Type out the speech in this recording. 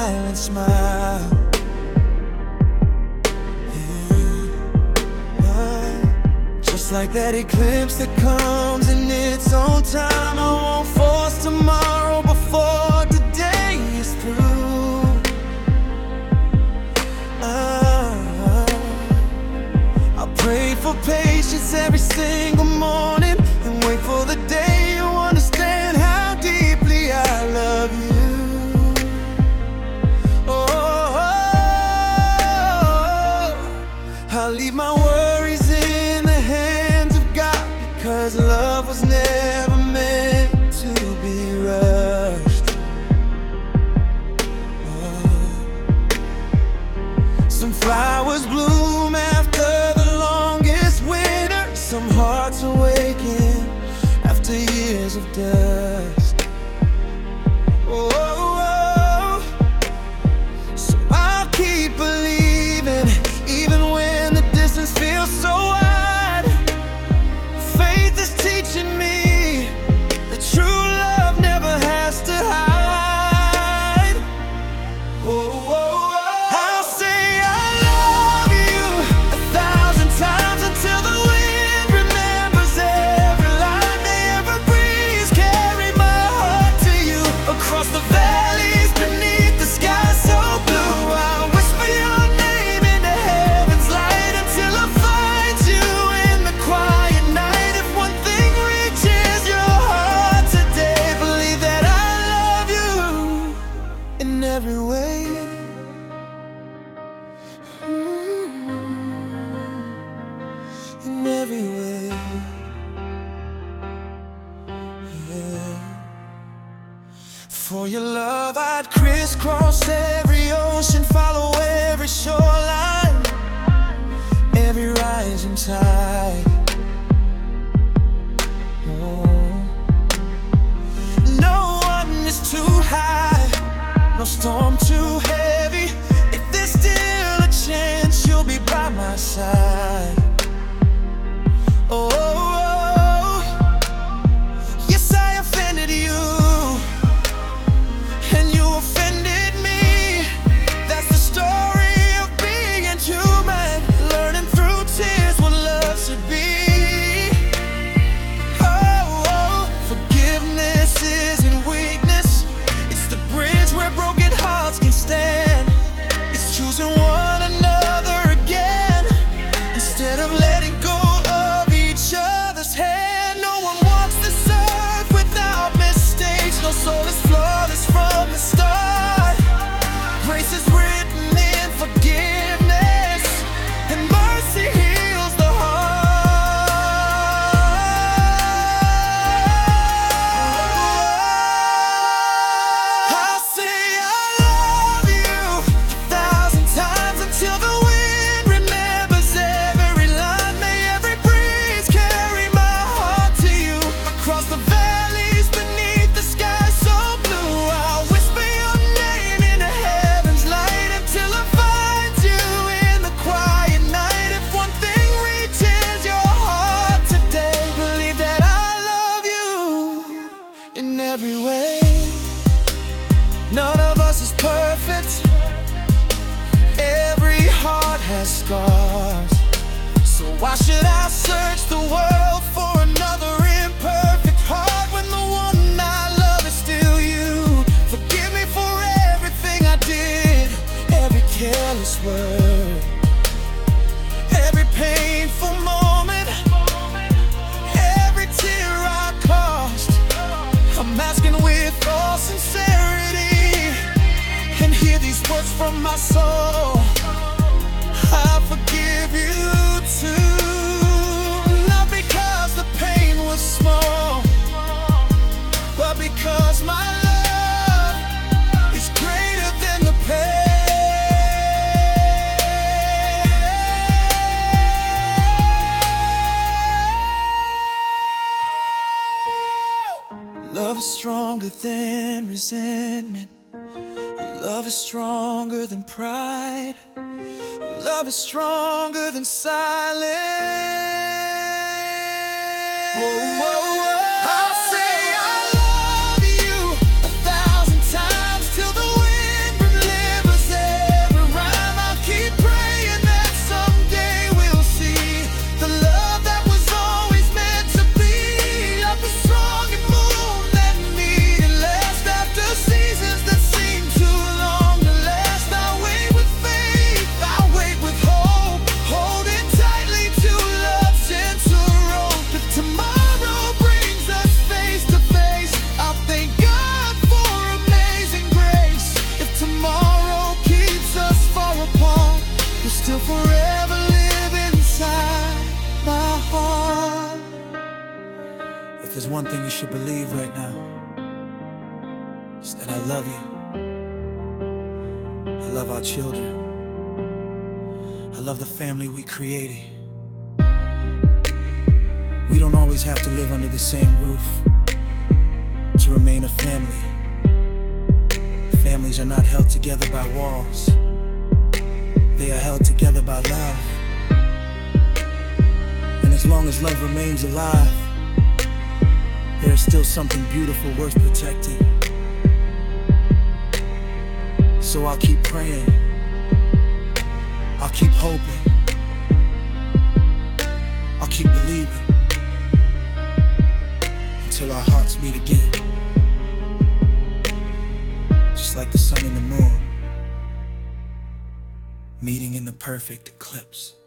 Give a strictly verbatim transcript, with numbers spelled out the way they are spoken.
silent smile. Just like that eclipse that comes in its own time, I won't force tomorrow before today is through. uh, I'll pray for patience every single morning and wait for the day you understand how deeply I love you. Oh, I'll leave my worries in the hands of God, because love was never meant to be rushed. Oh. Some flowers bloom after the longest winter, some hearts awaken after years of dust. Oh, oh, oh. So I'll keep believing, even when the distance feels so wide. Faith is teaching me that true love never has to hide. Oh, oh, oh. I'll say I love you a thousand times until the wind remembers every line. May every breeze carry my heart to you across the valleys beneath the sky so blue. I'll whisper your name into heaven's light until I find you in the quiet night. If one thing reaches your heart today, believe that I love you in every way. In every way. Yeah. For your love I'd crisscross every ocean, follow every shoreline, every rising tide. Oh. No one is too high, no storm too heavy. If there's still a chance, you'll be by my side. Oh, oh, oh. Yes, I offended you, and you offended me. That's the story of being human, learning through tears what love should be. Oh, oh. Forgiveness isn't weakness, it's the bridge where broken hearts can stand. It's choosing one another again instead of letting go of each other's hand. No one walks this earth without mistakes, no soul is flawless from the start. Grace is written in forgiveness, and mercy heals the heart. I'll say I love you a thousand times until the wind remembers every line. May every breeze carry my heart to you across the valleys beneath the sky so blue. I'll whisper your name into heaven's light until I find you in the quiet night. If one thing reaches your heart today, believe that I love you in every way. None of us is perfect, every heart has scars. So why should I search the world for another imperfect heart when the one I love is still you? Forgive me for everything I did, every careless word, every painful moment, every tear I caused. I'm asking with all sincerity, and hear these words from my soul. I forgive you too, not because the pain was small, but because my love is greater than the pain. Love is stronger than resentment. Love is stronger than pride. Love is stronger than silence. Whoa, whoa, whoa. I'll say I love you a thousand times till the wind should believe right now is that I love you. I love our children. I love the family we created. We don't always have to live under the same roof to remain a family. Families are not held together by walls. They are held together by love. And as long as love remains alive, there is still something beautiful worth protecting. So I'll keep praying, I'll keep hoping, I'll keep believing, until our hearts meet again. Just like the sun and the moon meeting in the perfect eclipse.